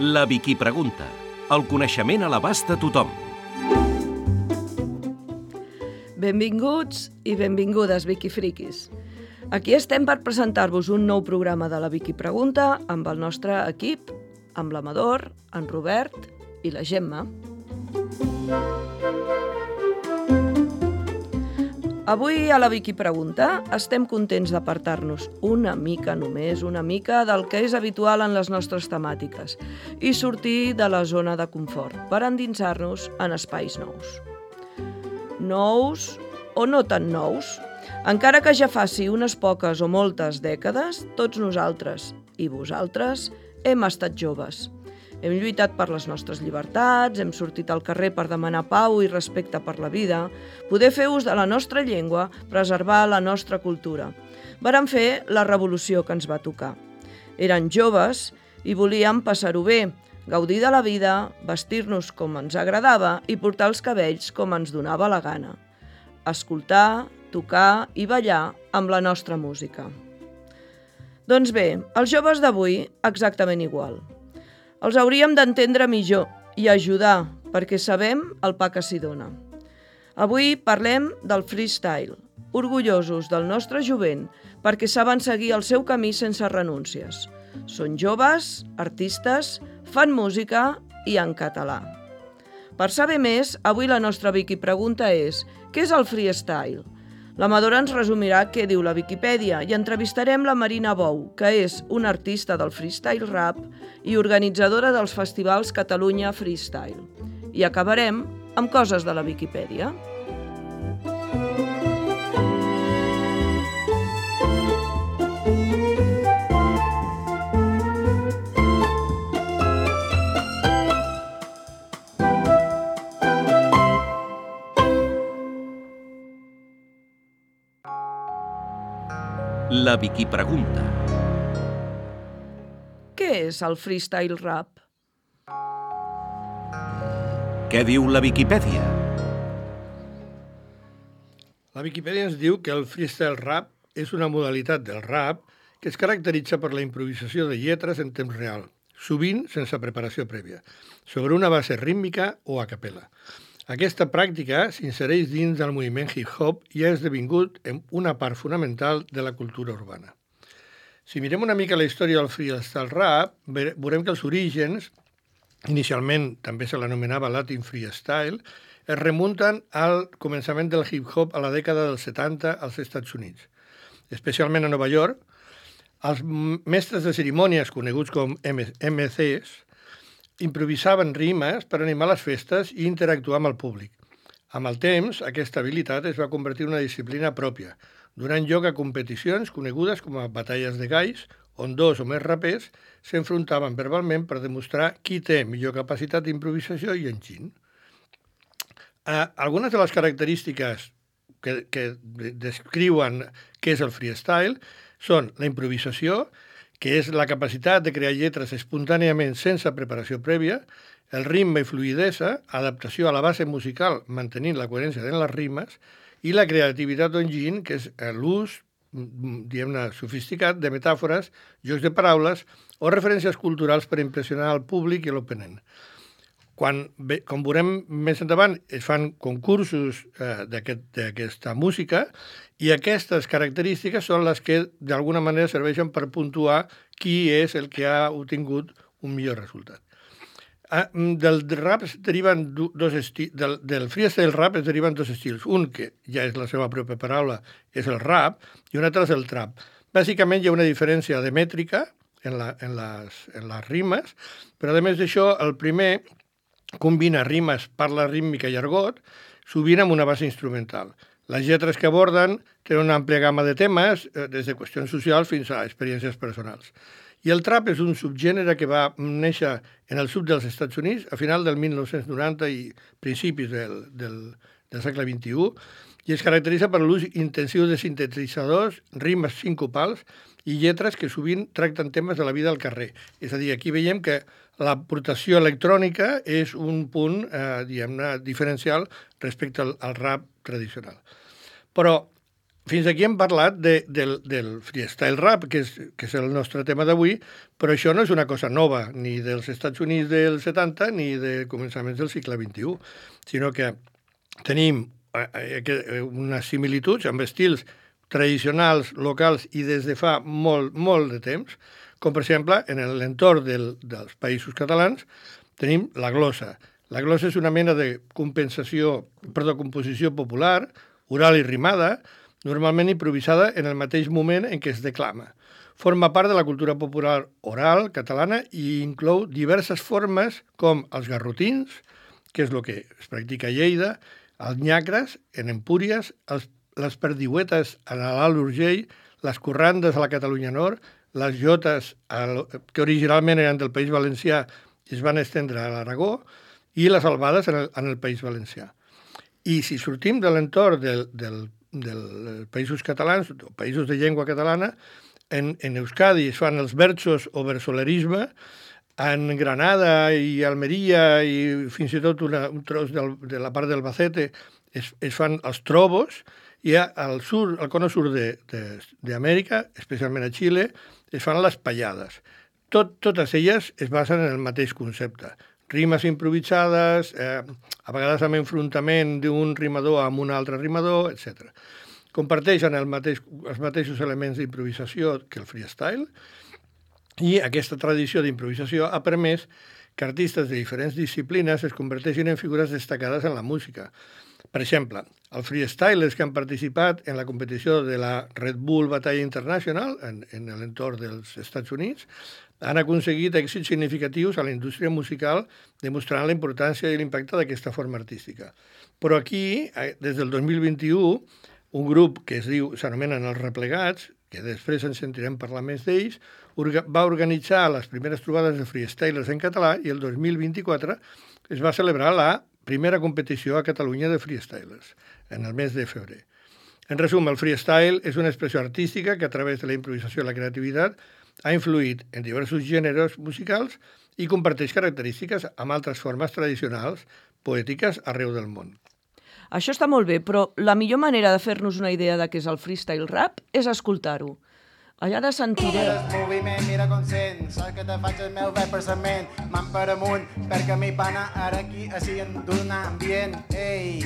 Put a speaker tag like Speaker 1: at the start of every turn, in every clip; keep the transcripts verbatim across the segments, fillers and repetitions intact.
Speaker 1: La Vicky Pregunta. El coneixement a l'abast de tothom.
Speaker 2: Benvinguts i benvingudes, Vicky Friquis. Aquí estem per presentar-vos un nou programa de la Vicky Pregunta amb el nostre equip, amb l'Amador, en Robert i la Gemma. Avui a la Vicky Pregunta estem contents d'apartar-nos una mica, només una mica, del que és habitual en les nostres temàtiques i sortir de la zona de confort per endinsar-nos en espais nous. Nous o no tan nous, encara que ja faci unes poques o moltes dècades, tots nosaltres i vosaltres hem estat joves. Hem lluitat per les nostres llibertats, hem sortit al carrer per demanar pau i respecte per la vida, poder fer ús de la nostra llengua, preservar la nostra cultura. Vàrem fer la revolució que ens va tocar. Eren joves i volíem passar-ho bé, gaudir de la vida, vestir-nos com ens agradava i portar els cabells com ens donava la gana. Escoltar, tocar i ballar amb la nostra música. Doncs bé, els joves d'avui exactament igual. Els hauríem d'entendre millor i ajudar, perquè sabem el pa que s'hi dona. Avui parlem del freestyle, orgullosos del nostre jovent, perquè saben seguir el seu camí sense renúncies. Són joves, artistes, fan música i en català. Per saber més, avui la nostra Vicky Pregunta és: què és el freestyle? L'Amador ens resumirà què diu la Viquipèdia i entrevistarem la Marina Bou, que és una artista del freestyle rap i organitzadora dels festivals Catalunya Freestyle. I acabarem amb coses de la Viquipèdia.
Speaker 1: La Vicky Pregunta.
Speaker 2: Què és el freestyle rap?
Speaker 1: Què diu la Viquipèdia?
Speaker 3: La Viquipèdia ens diu que el freestyle rap és una modalitat del rap que es caracteritza per la improvisació de lletres en temps real, sovint sense preparació prèvia, sobre una base rítmica o a capella. Aquesta pràctica s'insereix dins del moviment hip-hop i ha esdevingut una part fonamental de la cultura urbana. Si mirem una mica la història del freestyle rap, veurem que els orígens, inicialment també se l'anomenava Latin freestyle, es remunten al començament del hip-hop a la dècada dels setanta als Estats Units. Especialment a Nova York, els mestres de cerimònies coneguts com M Cs improvisaven rimes per animar les festes i interactuar amb el públic. Amb el temps, aquesta habilitat es va convertir en una disciplina pròpia, donant lloc a competicions conegudes com a batalles de galls, on dos o més rapers s'enfrontaven verbalment per demostrar qui té millor capacitat d'improvisació i enginy. Eh, algunes de les característiques que, que descriuen què és el freestyle són la improvisació, que és la capacitat de crear lletres espontàniament sense preparació prèvia, el ritme i fluïdesa, adaptació a la base musical mantenint la coherència en les rimes, i la creativitat o enginy, que és l'ús, diguem-ne, sofisticat de metàfores, jocs de paraules o referències culturals per impressionar el públic i l'oponent. Quan, com veurem més endavant, es fan concursos eh, d'aquesta música i aquestes característiques són les que d'alguna manera serveixen per puntuar qui és el que ha obtingut un millor resultat. Ah, del rap es deriven dos estils, del, del freestyle rap es deriven dos estils. Un, que ja és la seva pròpia paraula, és el rap, i un altre és el trap. Bàsicament hi ha una diferència de mètrica en, la, en, les, en les rimes, però a més d'això, el primer combina rimes, parla rítmica i argot, sovint amb una base instrumental. Les lletres que aborden tenen una àmplia gamma de temes, des de qüestions socials fins a experiències personals. I el trap és un subgènere que va néixer en el sud dels Estats Units a final del mil nou-cents noranta i principis del, del, del segle vint-i-u i es caracteritza per l'ús intensiu de sintetitzadors, rimes sincopals i lletres que sovint tracten temes de la vida al carrer. És a dir, aquí veiem que l'aportació electrònica és un punt eh, diguem-ne, diferencial respecte al, al rap tradicional. Però fins aquí hem parlat de, del, del freestyle rap, que és, que és el nostre tema d'avui, però això no és una cosa nova, ni dels Estats Units dels setanta ni de començaments del segle vint-i-u, sinó que tenim unes similituds amb estils tradicionals, locals i des de fa molt, molt de temps, com per exemple en l'entorn del, dels països catalans tenim la glossa. La glossa és una mena de compensació, perdó, composició popular, oral i rimada, normalment improvisada en el mateix moment en què es declama. Forma part de la cultura popular oral catalana i inclou diverses formes com els garrotins, que és el que es practica a Lleida, els nyacres en Empúries, els, les perdiuetes a l'Alt Urgell, les corrandes a la Catalunya Nord, les jotes, al, que originalment eren del País Valencià i es van estendre a l'Aragó, i les albades en el, en el País Valencià. I si sortim de l'entorn del, del dels països catalans, o països de llengua catalana, en, en Euskadi es fan els versos o versolerisme, en Granada i Almeria i fins i tot una, un tros del, de la part d'Albacete es, es fan els trobos, i al sud, al cono sud d'Amèrica, especialment a Xile, es fan les pallades. Tot, totes elles es basen en el mateix concepte. Rimes improvisades, eh, a vegades amb enfrontament d'un rimador amb un altre rimador, etcètera. Comparteixen el mateix, els mateixos elements d'improvisació que el freestyle, i aquesta tradició d'improvisació ha permès que artistes de diferents disciplines es converteixin en figures destacades en la música. Per exemple, els freestylers que han participat en la competició de la Red Bull Batalla International en, en l'entorn dels Estats Units han aconseguit èxits significatius a la indústria musical, demostrant la importància i l'impacte d'aquesta forma artística. Però aquí, des del dos mil vint-i-u, un grup que es diu, s'anomenen els Replegats, que després ens sentirem parlar més d'ells, va organitzar les primeres trobades de freestylers en català i el dos mil vint-i-quatre es va celebrar la primera competició a Catalunya de freestylers, en el mes de febrer. En resum, el freestyle és una expressió artística que a través de la improvisació i la creativitat ha influït en diversos gèneres musicals i comparteix característiques amb altres formes tradicionals poètiques arreu del món.
Speaker 2: Això està molt bé, però la millor manera de fer-nos una idea de què és el freestyle rap és escoltar-ho. Allà de sentireu.
Speaker 4: El moviment, mira com sent, saps que te faig el meu verd pensament, man per amunt, perquè mi pana ara aquí, així en d'un ambient, ei.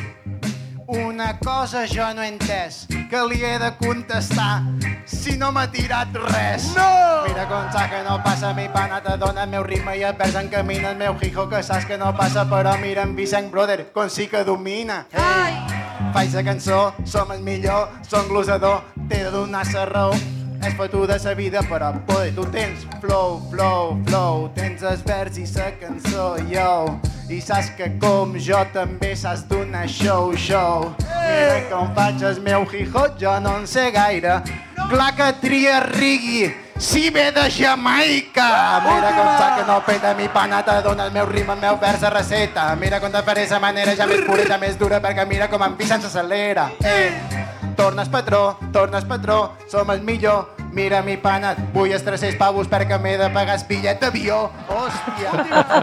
Speaker 4: Una cosa jo no he entès, que li he de contestar si no m'ha tirat res. No! Mira com saps que no passa, mi pana te dona el meu ritme i et vers en camina el meu hijo, que saps que no passa, però mira en Vicent Brother, com sí que domina. Ei! Faig la cançó, som el millor, som glosador, t'he de donar la raó. És fotuda sa vida, però poder tu tens flow, flow, flow, tens els vers i sa cançó, yo. I saps que com jo també saps donar show, show. Mira com faig el meu hijo, jo no en sé gaire. Clar que tria rigui, si ve de Jamaica. Mira com saps que no peta mi panata, dona el meu ritme, el meu vers a receta. Mira com te faré sa manera ja més pureta, més dura, perquè mira com en Vicent s'acelera. Eh. Tornes patró, tornes patró, som el millor. Mira mi pana, vull els tres-cents pavos perquè m'he de pagar el bitllet d'avió. Hòstia!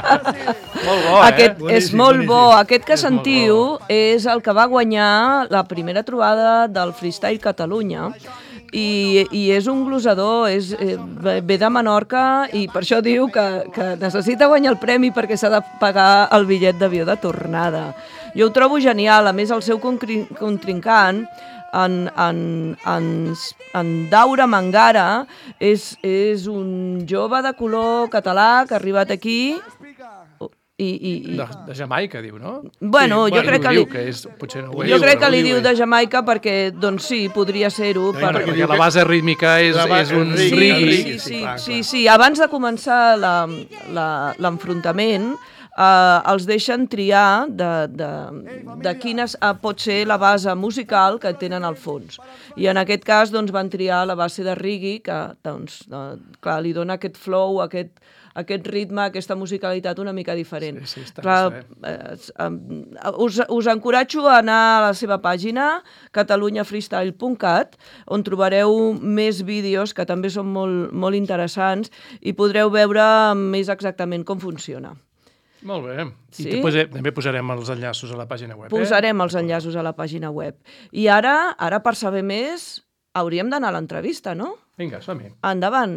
Speaker 3: Molt bo, eh?
Speaker 2: Aquest
Speaker 3: Boníssim,
Speaker 2: és molt bo.
Speaker 3: boníssim.
Speaker 2: Aquest que
Speaker 3: És molt
Speaker 2: sentiu
Speaker 3: bo.
Speaker 2: és el que va guanyar la primera trobada del Freestyle Catalunya. I, i és un glosador, és, eh, ve de Menorca i per això diu que, que necessita guanyar el premi perquè s'ha de pagar el bitllet d'avió de tornada. Jo ho trobo genial, a més el seu contrincant, en, en, en, en Daura Mangara, és, és un jove de color català que ha arribat aquí i... i, i...
Speaker 5: De, de Jamaica, diu, no?
Speaker 2: Bueno,
Speaker 5: sí,
Speaker 2: jo crec que li...
Speaker 5: Que és, potser no ho
Speaker 2: Jo
Speaker 5: és,
Speaker 2: crec que
Speaker 5: però
Speaker 2: li
Speaker 5: ho
Speaker 2: diu
Speaker 5: ell.
Speaker 2: de Jamaica perquè, doncs sí, podria ser-ho.
Speaker 3: No,
Speaker 2: Per...
Speaker 3: perquè
Speaker 5: Perquè la base rítmica és,
Speaker 3: La ba-
Speaker 5: és un
Speaker 3: el
Speaker 2: Sí,
Speaker 5: rigui.
Speaker 2: sí, sí, sí, sí. Abans de començar la- la- l'enfrontament, eh, els deixen triar de, de, de quina eh, pot ser la base musical que tenen al fons. I en aquest cas doncs, van triar la base de reggae, que doncs, eh, clar, li dona aquest flow, aquest, aquest ritme, aquesta musicalitat una mica diferent.
Speaker 5: Sí, sí, està
Speaker 2: clar, eh, eh, us, us encoratjo a anar a la seva pàgina, catalunya freestyle punt cat, on trobareu més vídeos que també són molt, molt interessants i podreu veure més exactament com funciona.
Speaker 5: Molt bé.
Speaker 2: Sí?
Speaker 5: I després, eh, també posarem els enllaços a la pàgina web.
Speaker 2: Posarem
Speaker 5: eh?
Speaker 2: els enllaços a la pàgina web. I ara, ara per saber més, hauríem d'anar a l'entrevista, no?
Speaker 5: Vinga, som-hi.
Speaker 2: Endavant.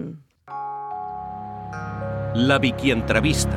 Speaker 1: La Vicky Entrevista.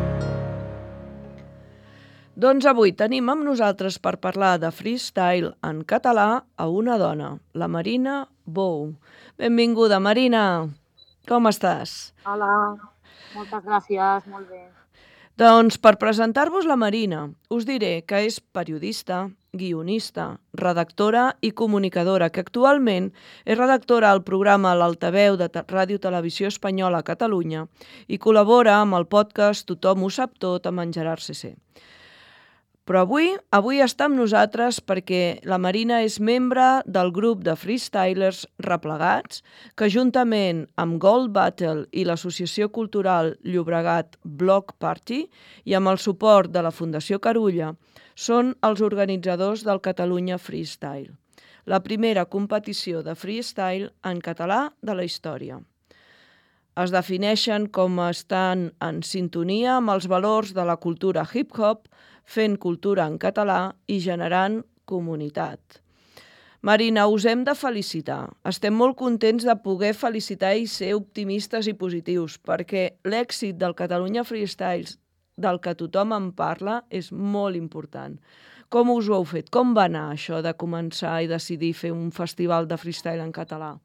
Speaker 2: Doncs avui tenim amb nosaltres per parlar de freestyle en català a una dona, la Marina Bou. Benvinguda, Marina. Com estàs?
Speaker 6: Hola, moltes gràcies, molt bé.
Speaker 2: Doncs per presentar-vos la Marina, us diré que és periodista, guionista, redactora i comunicadora, que actualment és redactora al programa L'Altaveu de Ràdio Televisió Espanyola a Catalunya i col·labora amb el podcast Tothom ho sap tot amb en Gerard C C. Però avui, avui està amb nosaltres perquè la Marina és membre del grup de freestylers Replegats, que juntament amb Gold Battle i l'Associació Cultural Llobregat Block Party i amb el suport de la Fundació Carulla, són els organitzadors del Catalunya Freestyle, la primera competició de freestyle en català de la història. Es defineixen com estan en sintonia amb els valors de la cultura hip-hop, fent cultura en català i generant comunitat. Marina, us hem de felicitar. Estem molt contents de poder felicitar i ser optimistes i positius, perquè l'èxit del Catalunya Freestyles, del que tothom en parla, és molt important. Com us ho heu fet? Com va anar això de començar i decidir fer un festival de freestyle en català?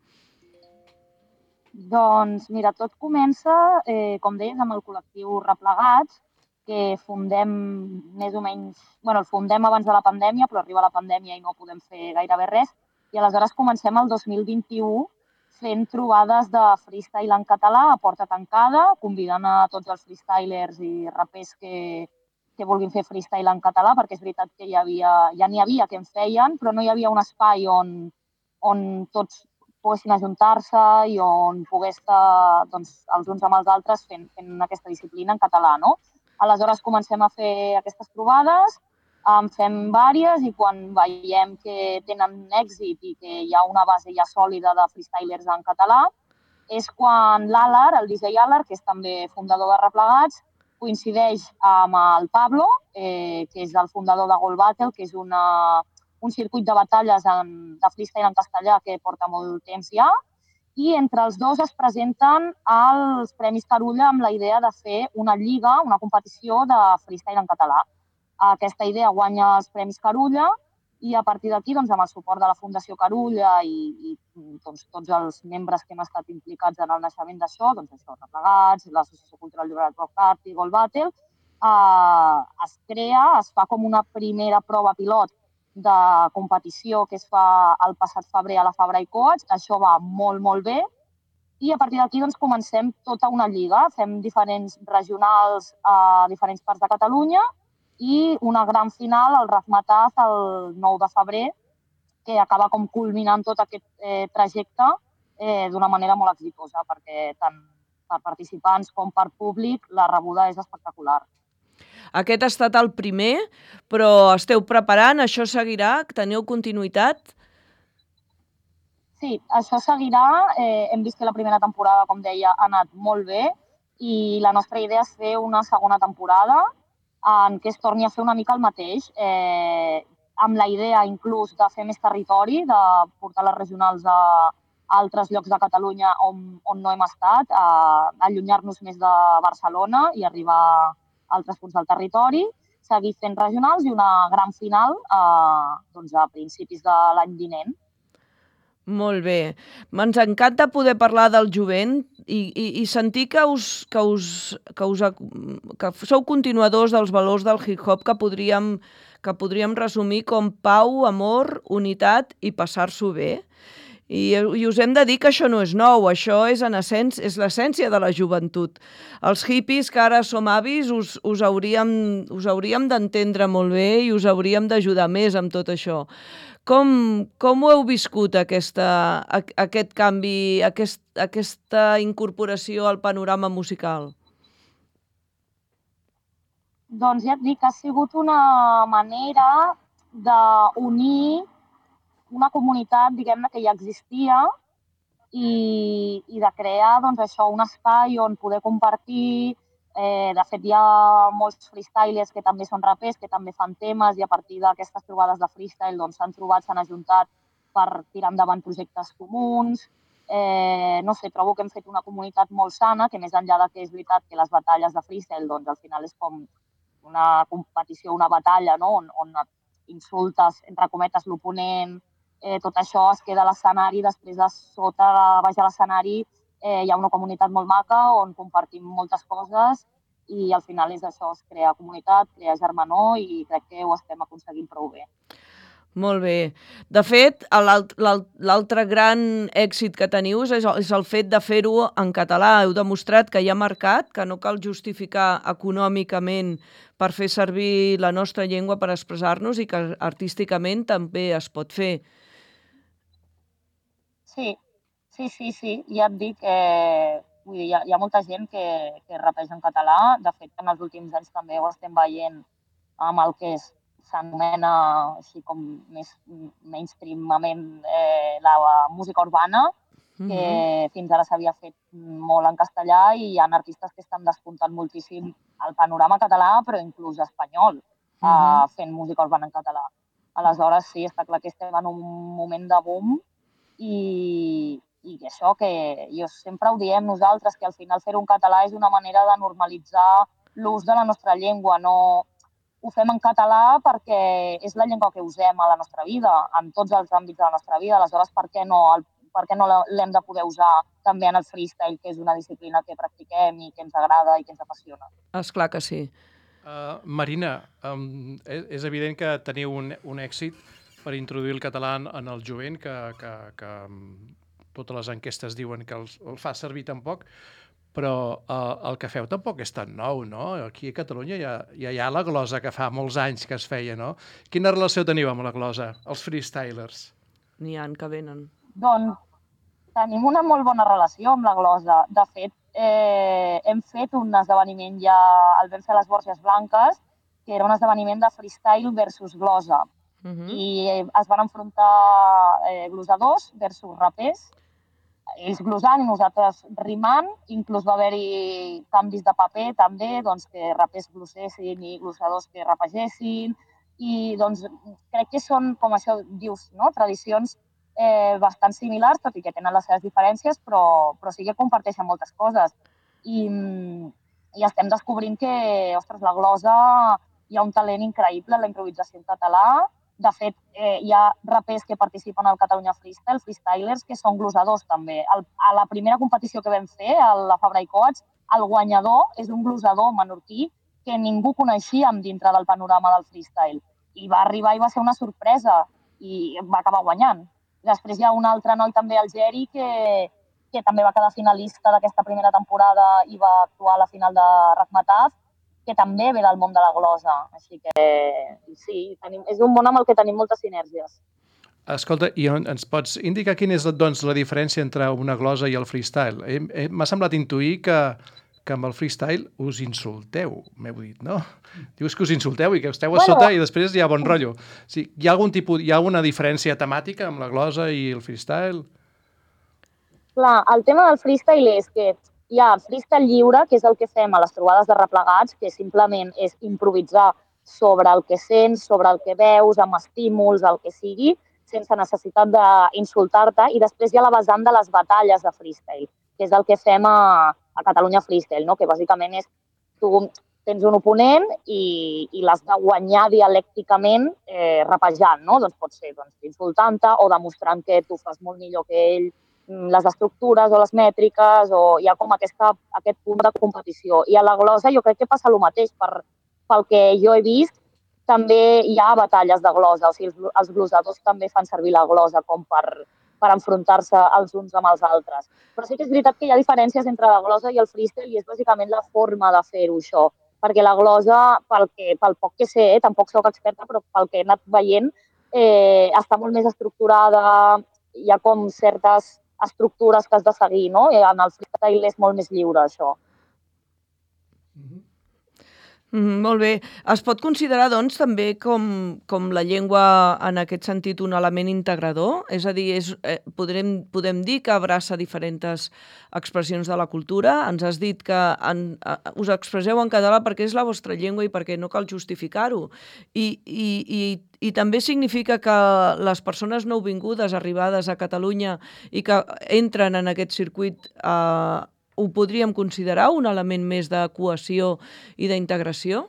Speaker 6: Doncs mira, tot comença, eh, com deies, amb el col·lectiu Replegats, que fundem més o menys... Bueno, el fundem abans de la pandèmia, però arriba la pandèmia i no podem fer gairebé res. I aleshores comencem el dos mil vint-i-u fent trobades de freestyle en català a porta tancada, convidant a tots els freestylers i rapers que, que vulguin fer freestyle en català, perquè és veritat que hi havia, ja n'hi havia que en feien, però no hi havia un espai on, on tots poguessin ajuntar-se i on pogués estar doncs, els uns amb els altres fent, fent aquesta disciplina en català, no? Aleshores comencem a fer aquestes trobades, en fem vàries i quan veiem que tenen èxit i que hi ha una base ja sòlida de freestylers en català, és quan l'Alar, el D J Alar, que és també fundador de Replegats, coincideix amb el Pablo, eh, que és el fundador de Gold Battle, que és una, un circuit de batalles en, de freestyle en castellà que porta molt temps ja, i entre els dos es presenten els Premis Carulla amb la idea de fer una lliga, una competició de freestyle en català. Aquesta idea guanya els Premis Carulla i a partir d'aquí, doncs, amb el suport de la Fundació Carulla i, i doncs, tots els membres que hem estat implicats en el naixement d'això, doncs això, Replegats, l'Associació Cultural Llobregat Block Party, Gold Battle, eh, es crea, es fa com una primera prova pilot de competició que es fa el passat febrer a la Fabra i Coats. Això va molt, molt bé. I a partir d'aquí doncs, comencem tota una lliga. Fem diferents regionals a diferents parts de Catalunya i una gran final, el Razmataz, el nou de febrer, que acaba com culminant tot aquest eh, trajecte eh, d'una manera molt exitosa, perquè tant per participants com per públic la rebuda és espectacular.
Speaker 2: Aquest ha estat el primer, però esteu preparant? Això seguirà? Teniu continuïtat?
Speaker 6: Sí, això seguirà. Eh, hem vist que la primera temporada, com deia, ha anat molt bé i la nostra idea és fer una segona temporada en què es torni a fer una mica el mateix, eh, amb la idea inclús de fer més territori, de portar les regionals a altres llocs de Catalunya on, on no hem estat, a allunyar-nos més de Barcelona i arribar a altres punts del territori, seguir fent regionals i una gran final eh, doncs a principis de l'any vinent.
Speaker 2: Molt bé. Ens encanta poder parlar del jovent i, i, i sentir que, us, que, us, que, us, que sou continuadors dels valors del hip-hop que podríem, que podríem resumir com pau, amor, unitat i passar-s'ho bé. I, I us hem de dir que això no és nou, això és, en essència, és l'essència de la joventut. Els hippies, que ara som avis, us, us hauríem, us hauríem d'entendre molt bé i us hauríem d'ajudar més amb tot això. Com, com ho heu viscut, aquesta, aquest canvi, aquest, aquesta incorporació al panorama musical?
Speaker 6: Doncs ja et dic, ha sigut una manera d'unir una comunitat, diguem-ne, que ja existia i, i de crear doncs, això, un espai on poder compartir Eh, de fet, hi ha molts freestylers que també són rapers, que també fan temes i a partir d'aquestes trobades de freestyle doncs, s'han trobat, s'han ajuntat per tirar endavant projectes comuns. Eh, no sé, trobo que hem fet una comunitat molt sana, que més enllà de que és veritat que les batalles de freestyle doncs, al final és com una competició, una batalla, no? on, on insultes, entre cometes, l'oponent, eh, tot això es queda a l'escenari, després de sota, baix a l'escenari, eh, hi ha una comunitat molt maca on compartim moltes coses i al final és això, es crea comunitat, crea germanor i crec que ho estem aconseguint prou bé.
Speaker 2: Molt bé. De fet, l'altre gran èxit que teniu és el fet de fer-ho en català. Heu demostrat que hi ha mercat, que no cal justificar econòmicament per fer servir la nostra llengua per expressar-nos i que artísticament també es pot fer.
Speaker 6: Sí, sí, sí, sí. Ja et dic que vull dir, hi, ha, hi ha molta gent que, que rapeja en català. De fet, en els últims anys també ho estem veient amb el que és s'anomena així com més mainstreamament eh, la música urbana, que uh-huh. fins ara s'havia fet molt en castellà i hi ha artistes que estan despuntant moltíssim al panorama català, però inclús espanyol, uh-huh. eh, fent música urbana en català. Aleshores, sí, està clar que estem en un moment de boom i, i això que jo sempre ho diem nosaltres, que al final fer-ho en català és una manera de normalitzar l'ús de la nostra llengua, no... Ho fem en català perquè és la llengua que usem a la nostra vida, en tots els àmbits de la nostra vida. Aleshores, per què no, per què no l'hem de poder usar també en el freestyle, que és una disciplina que practiquem i que ens agrada i que ens apassiona?
Speaker 2: Esclar que sí.
Speaker 5: Uh, Marina, um, és, és evident que teniu un, un èxit per introduir el català en el jovent, que, que, que totes les enquestes diuen que el, el fa servir tan poc, però eh, el que feu tampoc és tan nou, no? Aquí a Catalunya ja, ja hi ha la glosa que fa molts anys que es feia, no? Quina relació teniu amb la glosa, els freestylers?
Speaker 2: N'hi ha que venen.
Speaker 6: Doncs tenim una molt bona relació amb la glosa. De fet, eh, hem fet un esdeveniment ja, el vam fer a les Borges Blanques, que era un esdeveniment de freestyle versus glosa. Uh-huh. I es van enfrontar eh, glosadors versus rapers, ells glosant i nosaltres rimant, inclús va haver-hi canvis de paper també, doncs que rapers glosessin i glosadors que rapegessin, i doncs crec que són, com això dius, no? Tradicions eh, bastant similars, tot i que tenen les seves diferències, però, però sí que comparteixen moltes coses. I, i estem descobrint que, ostres, la glosa, hi ha un talent increïble en la improvisació en català. De fet, eh, hi ha rapers que participen al Catalunya Freestyle, freestylers, que són glosadors també. El, a la primera competició que vam fer, a la Fabra i Coats, el guanyador és un glosador menorquí que ningú coneixíem dintre del panorama del freestyle. I va arribar i va ser una sorpresa i va acabar guanyant. Després hi ha un altre noi també, el Geri, que, que també va quedar finalista d'aquesta primera temporada i va actuar a la final de Rakhmataz, que també ve del món de la glosa. Així que sí, tenim, és un món amb el que tenim moltes sinergies.
Speaker 5: Escolta, i ens pots indicar quina és doncs, la diferència entre una glosa i el freestyle? Eh, eh, M'ha semblat intuir que, que amb el freestyle us insulteu, m'heu dit, no? Dius que us insulteu i que esteu a bueno, sota i després hi ha bon rotllo. Sí, hi ha algun tipus, hi ha alguna diferència temàtica amb la glosa i el freestyle?
Speaker 6: Clar, el tema del freestyle és que hi ha freestyle lliure, que és el que fem a les trobades de replegats, que simplement és improvisar sobre el que sents, sobre el que veus, amb estímuls, el que sigui, sense necessitat d'insultar-te. I després hi ha la vessant de les batalles de freestyle, que és el que fem a, a Catalunya Freestyle, no? Que bàsicament és tu tens un oponent i, i l'has de guanyar dialècticament eh, rapejant, no? Doncs pot ser doncs, insultant-te o demostrant que tu fas molt millor que ell, les estructures o les mètriques, o hi ha com aquesta, aquest punt de competició. I a la glosa jo crec que passa el mateix. Per, pel que jo he vist, també hi ha batalles de glosa, o sigui, els, els glosadors també fan servir la glosa com per, per enfrontar-se els uns amb els altres. Però sí que és veritat que hi ha diferències entre la glosa i el freestyle i és bàsicament la forma de fer-ho, això. Perquè la glosa, pel, que, pel poc que sé, eh, tampoc soc experta, però pel que he anat veient, eh, està molt més estructurada, hi ha com certes estructures que has de seguir, no? En el freestyle és molt més lliure, això.
Speaker 2: Mm, molt bé. Es pot considerar, doncs, també com, com la llengua, en aquest sentit, un element integrador? És a dir, és, eh, podrem, podem dir que abraça diferents expressions de la cultura? Ens has dit que en, eh, us expresseu en català perquè és la vostra llengua i perquè no cal justificar-ho. I, i, i, i també significa que les persones nouvingudes, arribades a Catalunya i que entren en aquest circuit, eh, ho podríem considerar un element més de cohesió i d'integració?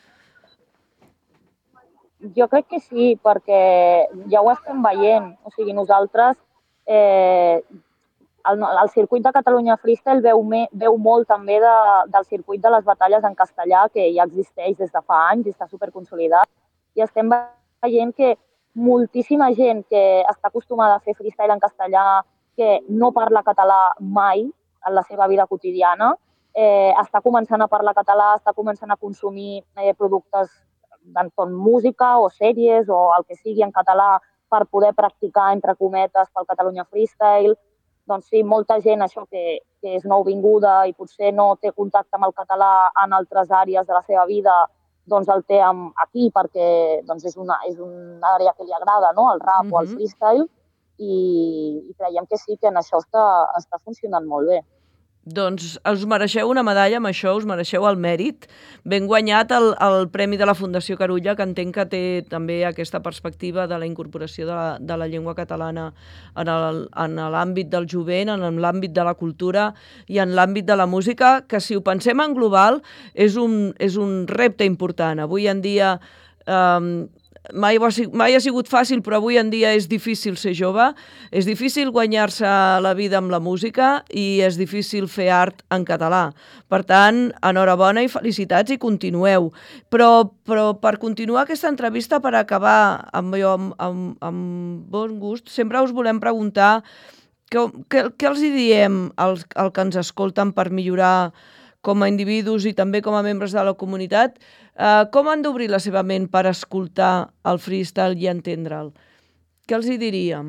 Speaker 6: Jo crec que sí, perquè ja ho estem veient. O sigui, nosaltres, eh, el, el circuit de Catalunya Freestyle veu, me, veu molt també de, del circuit de les batalles en castellà, que ja existeix des de fa anys i està superconsolidat. I estem veient que moltíssima gent que està acostumada a fer freestyle en castellà, que no parla català mai en la seva vida quotidiana, eh, està començant a parlar català, està començant a consumir eh, productes d'entorn música o sèries o el que sigui en català per poder practicar, entre cometes, pel Catalunya Freestyle. Doncs sí, molta gent, això que, que és nouvinguda i potser no té contacte amb el català en altres àrees de la seva vida, doncs el té aquí perquè doncs és, una, és una àrea que li agrada, no? El rap mm-hmm. o el freestyle, i, i creiem que sí, que en això està, està funcionant molt bé.
Speaker 2: Doncs us mereixeu una medalla, amb això us mereixeu el mèrit. Ben guanyat el, el Premi de la Fundació Carulla, que entenc que té també aquesta perspectiva de la incorporació de la, de la llengua catalana en l'àmbit del jovent, en l'àmbit de la cultura i en l'àmbit de la música, que si ho pensem en global és un, és un repte important. Avui en dia... Eh, Mai, mai ha sigut fàcil, però avui en dia és difícil ser jove, és difícil guanyar-se la vida amb la música i és difícil fer art en català. Per tant, enhorabona i felicitats i continueu. Però, però per continuar aquesta entrevista, per acabar amb, amb, amb, amb bon gust, sempre us volem preguntar què, què, què els hi diem als, als que ens escolten per millorar com a individus i també com a membres de la comunitat. Uh, com han d'obrir la seva ment per escoltar el freestyle i entendre'l? Què els hi diríem?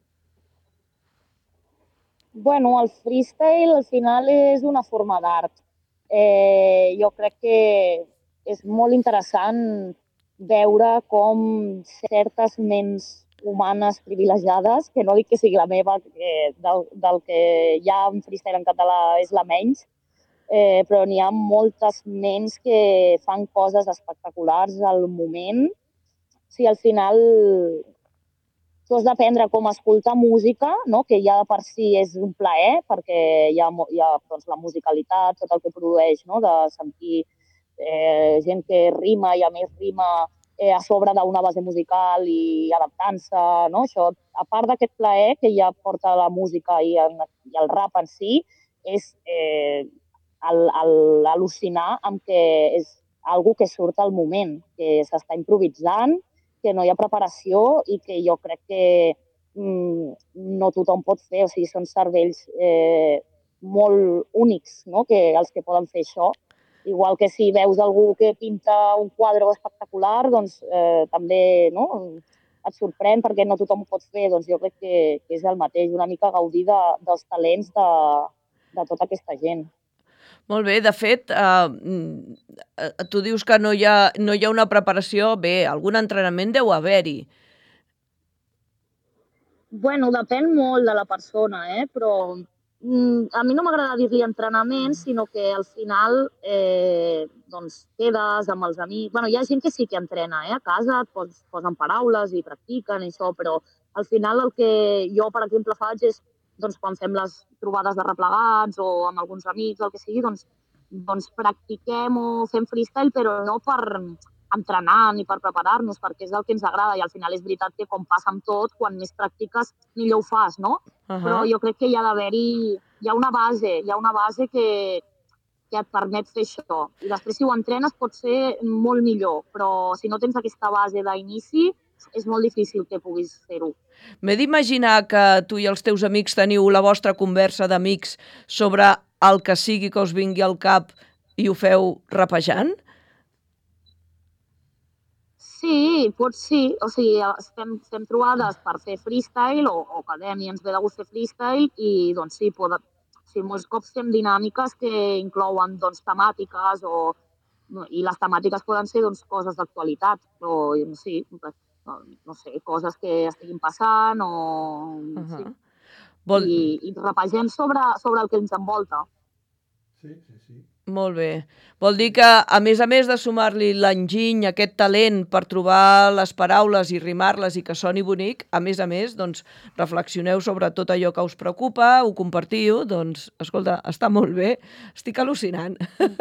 Speaker 6: Bueno, el freestyle al final és una forma d'art. Eh, jo crec que és molt interessant veure com certes ments humanes privilegiades, que no dic que sigui la meva, que del, del que hi ha en freestyle en català és la menys, Eh, però n'hi ha moltes ments que fan coses espectaculars al moment. O sigui, al final tu has d'aprendre com escoltar música, no? Que ja de per si és un plaer, perquè hi ha, hi ha doncs, la musicalitat, tot el que produeix, no? De sentir eh, gent que rima i a més rima eh, a sobre d'una base musical i adaptant-se, no? Això, a part d'aquest plaer que ja porta la música i, en, i el rap en si, és... Eh, al·lucinar amb que és algo que surt al moment, que s'està improvisant, que no hi ha preparació i que jo crec que mm, no tothom pot fer. O sigui, són cervells eh, molt únics, no? Que els que poden fer això. Igual que si veus algú que pinta un quadre espectacular, doncs eh, també no? Et sorprèn perquè no tothom ho pot fer. Doncs jo crec que, que és el mateix, una mica gaudir de, dels talents de, de tota aquesta gent.
Speaker 2: Molt bé, de fet, eh, tu dius que no hi ha, no hi ha una preparació, bé, algun entrenament deu haver-hi.
Speaker 6: Bueno, depèn molt de la persona, eh? Però mm, a mi no m'agrada dir-li entrenament, sinó que al final eh, doncs quedes amb els amics. Bueno, hi ha gent que sí que entrena, eh? A casa et pos, posen paraules i practiquen i això, però al final el que jo, per exemple, faig és doncs, quan fem les trobades de replegats o amb alguns amics o el que sigui, doncs, doncs practiquem o fem freestyle, però no per entrenar ni per preparar-nos, perquè és el que ens agrada i al final és veritat que com passa amb tot, quan més practiques millor ho fas, no? Uh-huh. Però jo crec que hi ha d'haver-hi, hi ha una base, hi ha una base que, que et permet fer això. I després si ho entrenes pot ser molt millor, però si no tens aquesta base d'inici, és molt difícil que puguis fer-ho.
Speaker 2: M'he d'imaginar que tu i els teus amics teniu la vostra conversa d'amics sobre el que sigui que us vingui al cap i ho feu rapejant?
Speaker 6: Sí, pot sí. O sigui, estem, estem trobades per fer freestyle o, o quedem i ens ve de gust fer freestyle i doncs sí, pot, sí molts cops fem dinàmiques que inclouen doncs, temàtiques o i les temàtiques poden ser doncs, coses d'actualitat, però sí, no, no sé, coses que estiguin passant o...
Speaker 2: Uh-huh.
Speaker 6: Sí.
Speaker 2: Vol...
Speaker 6: I, i repagem sobre, sobre el que ens envolta.
Speaker 3: Sí, sí, sí.
Speaker 2: Molt bé. Vol dir que, a més a més de sumar-li l'enginy, aquest talent per trobar les paraules i rimar-les i que soni bonic, a més a més, doncs, reflexioneu sobre tot allò que us preocupa, ho compartiu, doncs, escolta, està molt bé, estic al·lucinant.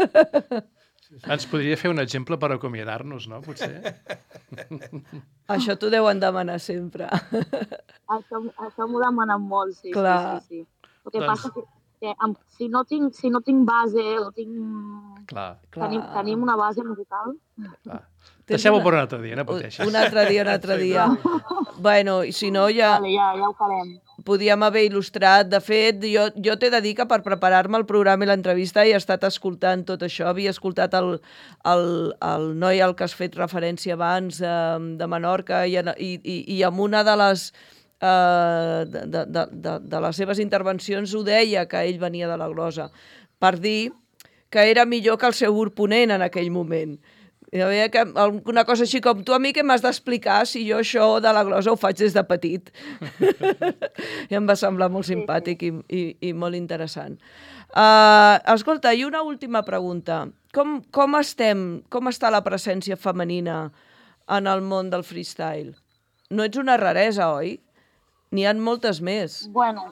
Speaker 5: Ens podria fer un exemple per acomiadar-nos, no? Potser?
Speaker 2: Això t'ho deuen demanar sempre.
Speaker 6: Això, això m'ho demanen molt, sí.
Speaker 2: Clar.
Speaker 6: Sí, sí, sí. El que
Speaker 5: doncs...
Speaker 6: passa que, que amb, si, no tinc, si no tinc base o tinc...
Speaker 5: Clar.
Speaker 6: Tenim, tenim una base musical.
Speaker 5: Clar. Deixem-ho per un altre dia, no pateixis.
Speaker 2: Un altre dia, un altre dia. Bueno, i si no, ja...
Speaker 6: Vale, ja, ja ho farem.
Speaker 2: Podíem haver il·lustrat. De fet, jo, jo t'he de dir que per preparar-me el programa i l'entrevista he estat escoltant tot això. Havia escoltat el, el, el noi al que has fet referència abans, eh, de Menorca, i, i, i amb una de les, eh, de, de, de, de les seves intervencions ho deia, que ell venia de la glosa, per dir que era millor que el seu urponent en aquell moment. I veia que alguna cosa així com tu a mi que m'has d'explicar si jo això de la glosa ho faig des de petit. I em va semblar molt simpàtic i, i, i molt interessant. Uh, escolta, i una última pregunta. Com, com estem, com està la presència femenina en el món del freestyle? No ets una raresa, oi? N'hi ha moltes més.
Speaker 6: Bueno,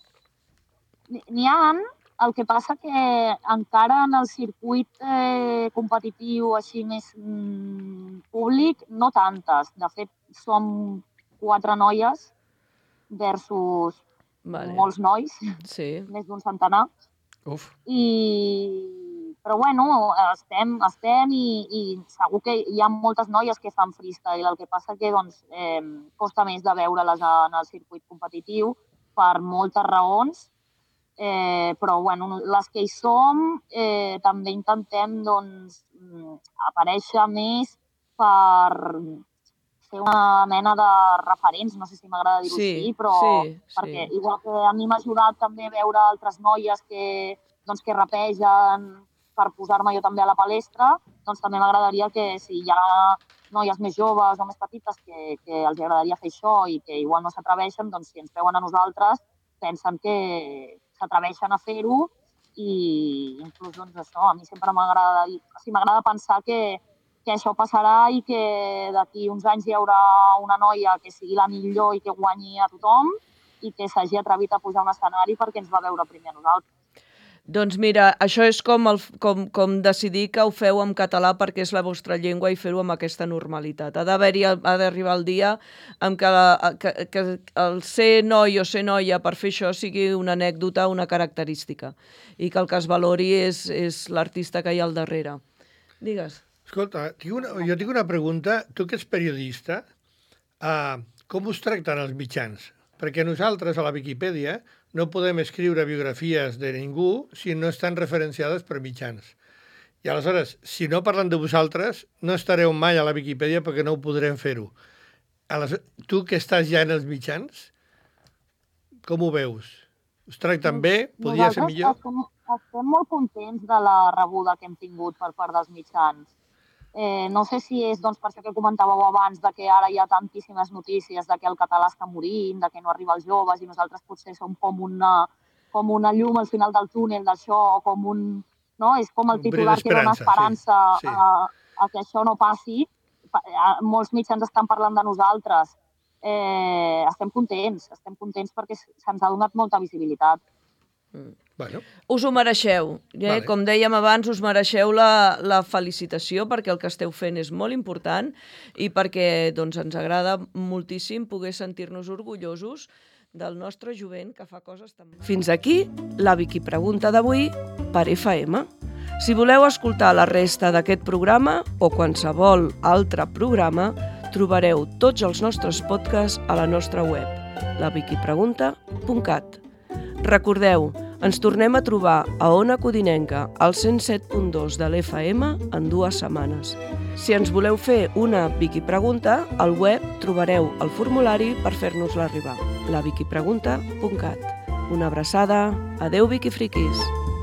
Speaker 6: n'hi ha... El que passa que encara en el circuit eh, competitiu així més mm, públic, no tantes. De fet, som quatre noies versus vale. molts nois,
Speaker 2: sí.
Speaker 6: més d'un centenar.
Speaker 5: Uf.
Speaker 6: I... Però bueno, estem, estem i, i segur que hi ha moltes noies que fan freestyle. El que passa que doncs, eh, costa més de veure-les en el circuit competitiu per moltes raons. Eh, però bueno, les que hi som eh, també intentem doncs, aparèixer més per ser una mena de referents, no sé si m'agrada dir-ho
Speaker 2: sí,
Speaker 6: així, però
Speaker 2: sí,
Speaker 6: perquè
Speaker 2: sí.
Speaker 6: igual que a mi m'ha ajudat també veure altres noies que, doncs, que rapegen per posar-me jo també a la palestra, doncs també m'agradaria que si hi ha noies més joves o més petites que, que els agradaria fer això i que igual no s'atreveixen, doncs si ens veuen a nosaltres pensen que s'atreveixen a fer-ho i inclús doncs això, a mi sempre m'agrada o sigui, m'agrada pensar que, que això passarà i que d'aquí uns anys hi haurà una noia que sigui la millor i que guanyi a tothom i que s'hagi atrevit a pujar a un escenari perquè ens va veure primer a nosaltres.
Speaker 2: Doncs mira, això és com, el, com, com decidir que ho feu en català perquè és la vostra llengua i fer-ho amb aquesta normalitat. Ha d'haver-hi, ha d'arribar el dia en què, la, que, que el ser noi o ser noia per fer això sigui una anècdota, una característica, i que el que es valori és, és l'artista que hi ha al darrere. Digues.
Speaker 3: Escolta, tinc una, jo tinc una pregunta. Tu que ets periodista, uh, com us tracten els mitjans? Perquè nosaltres, a la Viquipèdia, no podem escriure biografies de ningú si no estan referenciades per mitjans. I aleshores, si no parlen de vosaltres, no estareu mai a la Viquipèdia perquè no ho podrem fer-ho. Tu que estàs ja en els mitjans, com ho veus? Us tracten bé? Podria ser millor?
Speaker 6: Estem, estem molt contents de la rebuda que hem tingut per part dels mitjans. Eh, no sé si és doncs, per això que comentàveu abans de que ara hi ha tantíssimes notícies de que el català està morint, de que no arriba als joves i nosaltres potser som com una, com una llum al final del túnel d'això, o com un... No? És com el titular que dona esperança sí, sí. A, a que això no passi. Molts mitjans estan parlant de nosaltres. Eh, estem contents, estem contents perquè se'ns ha donat molta visibilitat.
Speaker 2: Mm.
Speaker 3: Bueno.
Speaker 2: Us ho mereixeu. Eh?
Speaker 3: Vale.
Speaker 2: Com dèiem abans, us mereixeu la, la felicitació perquè el que esteu fent és molt important i perquè doncs, ens agrada moltíssim poder sentir-nos orgullosos del nostre jovent que fa coses tan... Fins aquí la Viqui Pregunta d'avui per F M. Si voleu escoltar la resta d'aquest programa o qualsevol altre programa, trobareu tots els nostres podcasts a la nostra web, la viquipregunta punt cat. Recordeu, ens tornem a trobar a Ona Codinenca, al cent set punt dos de l'F M, en dues setmanes. Si ens voleu fer una Viqui Pregunta, al web trobareu el formulari per fer-nos-la arribar, la viquipregunta punt cat. Una abraçada, adeu Viqui Friquis!